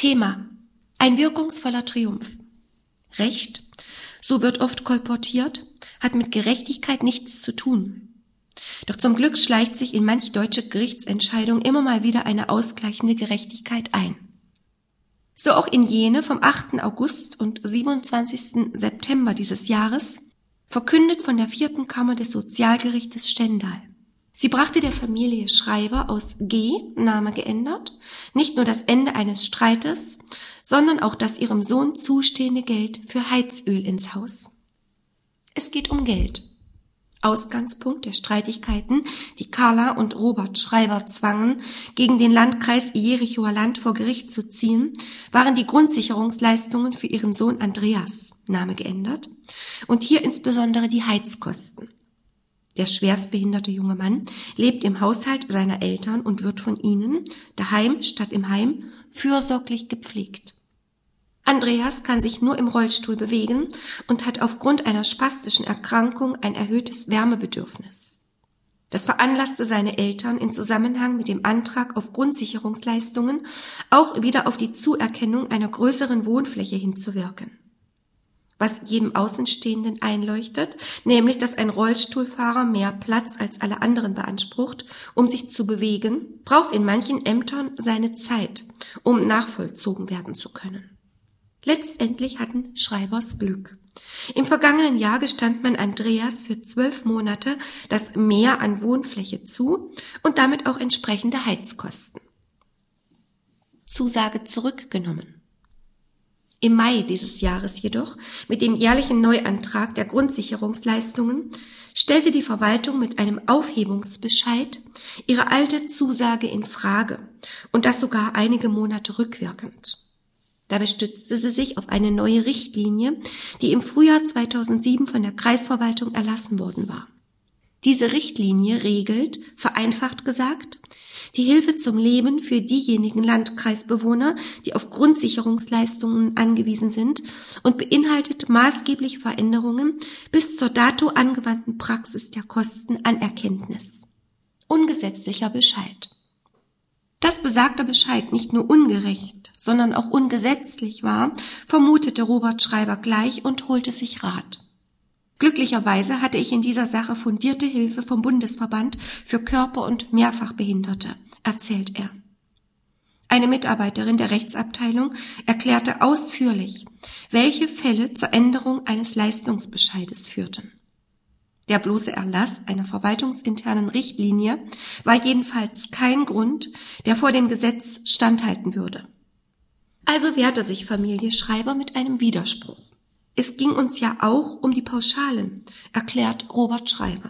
Thema: ein wirkungsvoller Triumph. Recht, so wird oft kolportiert, hat mit Gerechtigkeit nichts zu tun. Doch zum Glück schleicht sich in manch deutsche Gerichtsentscheidung immer mal wieder eine ausgleichende Gerechtigkeit ein. So auch in jene vom 8. August und 27. September dieses Jahres, verkündet von der 4. Kammer des Sozialgerichtes Stendal. Sie brachte der Familie Schreiber aus G, Name geändert, nicht nur das Ende eines Streites, sondern auch das ihrem Sohn zustehende Geld für Heizöl ins Haus. Es geht um Geld. Ausgangspunkt der Streitigkeiten, die Carla und Robert Schreiber zwangen, gegen den Landkreis Jerichower Land vor Gericht zu ziehen, waren die Grundsicherungsleistungen für ihren Sohn Andreas, Name geändert, und hier insbesondere die Heizkosten. Der schwerstbehinderte junge Mann lebt im Haushalt seiner Eltern und wird von ihnen, daheim statt im Heim, fürsorglich gepflegt. Andreas kann sich nur im Rollstuhl bewegen und hat aufgrund einer spastischen Erkrankung ein erhöhtes Wärmebedürfnis. Das veranlasste seine Eltern in Zusammenhang mit dem Antrag auf Grundsicherungsleistungen auch wieder auf die Zuerkennung einer größeren Wohnfläche hinzuwirken. Was jedem Außenstehenden einleuchtet, nämlich dass ein Rollstuhlfahrer mehr Platz als alle anderen beansprucht, um sich zu bewegen, braucht in manchen Ämtern seine Zeit, um nachvollzogen werden zu können. Letztendlich hatten Schreibers Glück. Im vergangenen Jahr gestand man Andreas für 12 Monate das Mehr an Wohnfläche zu und damit auch entsprechende Heizkosten. Zusage zurückgenommen. Im Mai dieses Jahres jedoch, mit dem jährlichen Neuantrag der Grundsicherungsleistungen, stellte die Verwaltung mit einem Aufhebungsbescheid ihre alte Zusage in Frage und das sogar einige Monate rückwirkend. Dabei stützte sie sich auf eine neue Richtlinie, die im Frühjahr 2007 von der Kreisverwaltung erlassen worden war. Diese Richtlinie regelt, vereinfacht gesagt, die Hilfe zum Leben für diejenigen Landkreisbewohner, die auf Grundsicherungsleistungen angewiesen sind und beinhaltet maßgebliche Veränderungen bis zur dato angewandten Praxis der Kostenanerkenntnis. Ungesetzlicher Bescheid. Dass besagter Bescheid nicht nur ungerecht, sondern auch ungesetzlich war, vermutete Robert Schreiber gleich und holte sich Rat. Glücklicherweise hatte ich in dieser Sache fundierte Hilfe vom Bundesverband für Körper- und Mehrfachbehinderte, erzählt er. Eine Mitarbeiterin der Rechtsabteilung erklärte ausführlich, welche Fälle zur Änderung eines Leistungsbescheides führten. Der bloße Erlass einer verwaltungsinternen Richtlinie war jedenfalls kein Grund, der vor dem Gesetz standhalten würde. Also wehrte sich Familie Schreiber mit einem Widerspruch. Es ging uns ja auch um die Pauschalen, erklärt Robert Schreiber.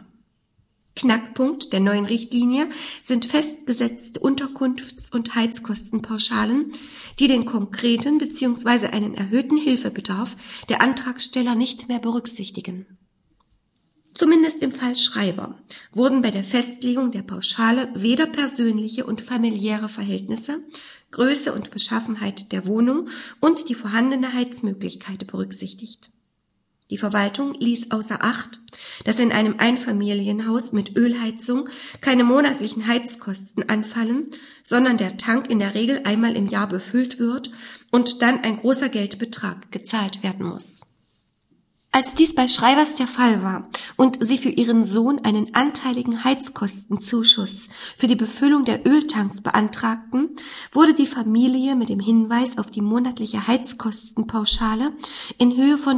Knackpunkt der neuen Richtlinie sind festgesetzte Unterkunfts- und Heizkostenpauschalen, die den konkreten bzw. einen erhöhten Hilfebedarf der Antragsteller nicht mehr berücksichtigen. Zumindest im Fall Schreiber wurden bei der Festlegung der Pauschale weder persönliche und familiäre Verhältnisse, Größe und Beschaffenheit der Wohnung und die vorhandene Heizmöglichkeit berücksichtigt. Die Verwaltung ließ außer Acht, dass in einem Einfamilienhaus mit Ölheizung keine monatlichen Heizkosten anfallen, sondern der Tank in der Regel einmal im Jahr befüllt wird und dann ein großer Geldbetrag gezahlt werden muss. Als dies bei Schreibers der Fall war und sie für ihren Sohn einen anteiligen Heizkostenzuschuss für die Befüllung der Öltanks beantragten, wurde die Familie mit dem Hinweis auf die monatliche Heizkostenpauschale in Höhe von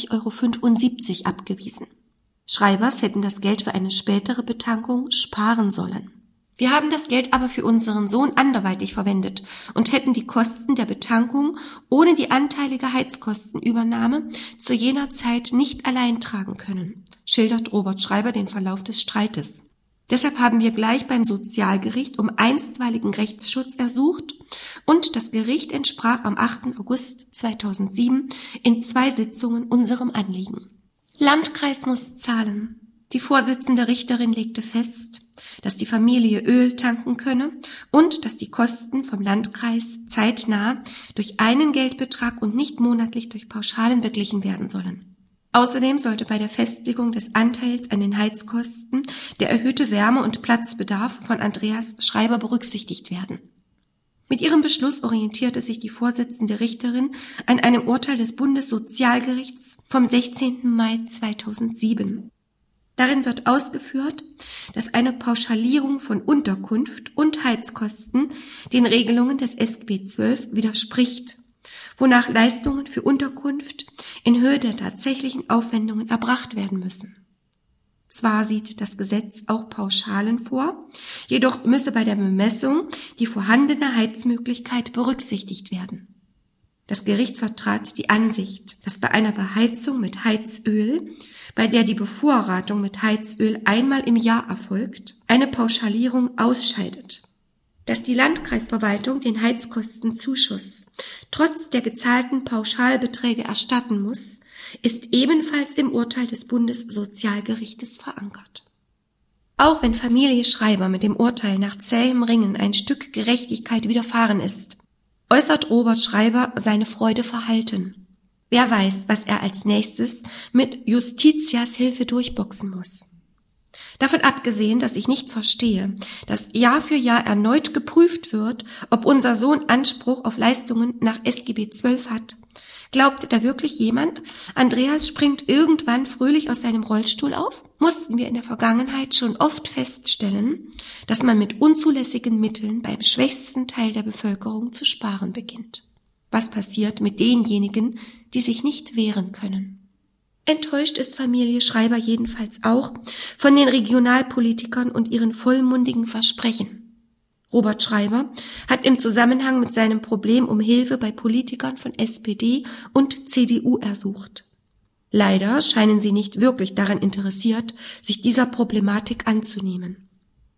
30,75 € abgewiesen. Schreibers hätten das Geld für eine spätere Betankung sparen sollen. Wir haben das Geld aber für unseren Sohn anderweitig verwendet und hätten die Kosten der Betankung ohne die anteilige Heizkostenübernahme zu jener Zeit nicht allein tragen können, schildert Robert Schreiber den Verlauf des Streites. Deshalb haben wir gleich beim Sozialgericht um einstweiligen Rechtsschutz ersucht und das Gericht entsprach am 8. August 2007 in 2 Sitzungen unserem Anliegen. Landkreis muss zahlen. Die Vorsitzende Richterin legte fest, dass die Familie Öl tanken könne und dass die Kosten vom Landkreis zeitnah durch einen Geldbetrag und nicht monatlich durch Pauschalen beglichen werden sollen. Außerdem sollte bei der Festlegung des Anteils an den Heizkosten der erhöhte Wärme- und Platzbedarf von Andreas Schreiber berücksichtigt werden. Mit ihrem Beschluss orientierte sich die Vorsitzende Richterin an einem Urteil des Bundessozialgerichts vom 16. Mai 2007. Darin wird ausgeführt, dass eine Pauschalierung von Unterkunft und Heizkosten den Regelungen des SGB XII widerspricht, wonach Leistungen für Unterkunft in Höhe der tatsächlichen Aufwendungen erbracht werden müssen. Zwar sieht das Gesetz auch Pauschalen vor, jedoch müsse bei der Bemessung die vorhandene Heizmöglichkeit berücksichtigt werden. Das Gericht vertrat die Ansicht, dass bei einer Beheizung mit Heizöl, bei der die Bevorratung mit Heizöl einmal im Jahr erfolgt, eine Pauschalierung ausscheidet. Dass die Landkreisverwaltung den Heizkostenzuschuss trotz der gezahlten Pauschalbeträge erstatten muss, ist ebenfalls im Urteil des Bundessozialgerichtes verankert. Auch wenn Familie Schreiber mit dem Urteil nach zähem Ringen ein Stück Gerechtigkeit widerfahren ist, äußert Robert Schreiber seine Freude verhalten. Wer weiß, was er als nächstes mit Justitias Hilfe durchboxen muss. Davon abgesehen, dass ich nicht verstehe, dass Jahr für Jahr erneut geprüft wird, ob unser Sohn Anspruch auf Leistungen nach SGB XII hat. Glaubt da wirklich jemand, Andreas springt irgendwann fröhlich aus seinem Rollstuhl auf? Mussten wir in der Vergangenheit schon oft feststellen, dass man mit unzulässigen Mitteln beim schwächsten Teil der Bevölkerung zu sparen beginnt. Was passiert mit denjenigen, die sich nicht wehren können? Enttäuscht ist Familie Schreiber jedenfalls auch von den Regionalpolitikern und ihren vollmundigen Versprechen. Robert Schreiber hat im Zusammenhang mit seinem Problem um Hilfe bei Politikern von SPD und CDU ersucht. Leider scheinen sie nicht wirklich daran interessiert, sich dieser Problematik anzunehmen.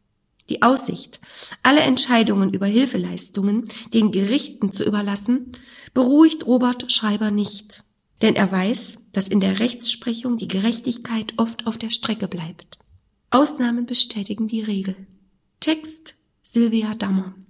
Die Aussicht, alle Entscheidungen über Hilfeleistungen den Gerichten zu überlassen, beruhigt Robert Schreiber nicht. Denn er weiß, dass in der Rechtsprechung die Gerechtigkeit oft auf der Strecke bleibt. Ausnahmen bestätigen die Regel. Text Silvia Dammer.